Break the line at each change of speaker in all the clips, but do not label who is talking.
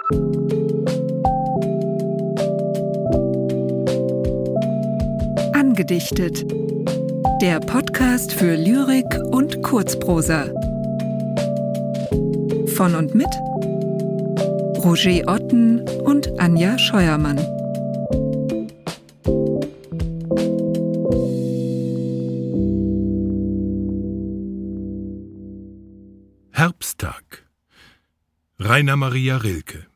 Angedichtet. Der Podcast für Lyrik und Kurzprosa. Von und mit Roger Otten und Anja Scheuermann.
Herbsttag. Rainer Maria Rilke.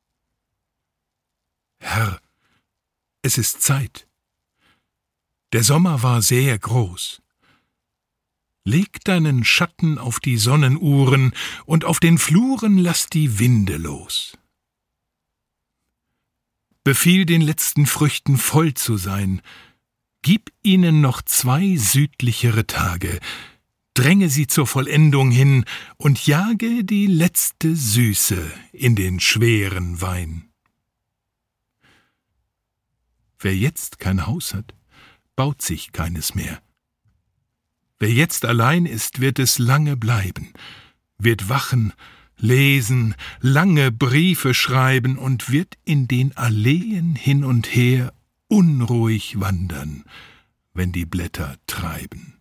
Herr, es ist Zeit. Der Sommer war sehr groß. Leg deinen Schatten auf die Sonnenuhren und auf den Fluren lass die Winde los. Befiehl den letzten Früchten voll zu sein, gib ihnen noch 2 südlichere Tage, dränge sie zur Vollendung hin und jage die letzte Süße in den schweren Wein. Wer jetzt kein Haus hat, baut sich keines mehr. Wer jetzt allein ist, wird es lange bleiben, wird wachen, lesen, lange Briefe schreiben und wird in den Alleen hin und her unruhig wandern, wenn die Blätter treiben.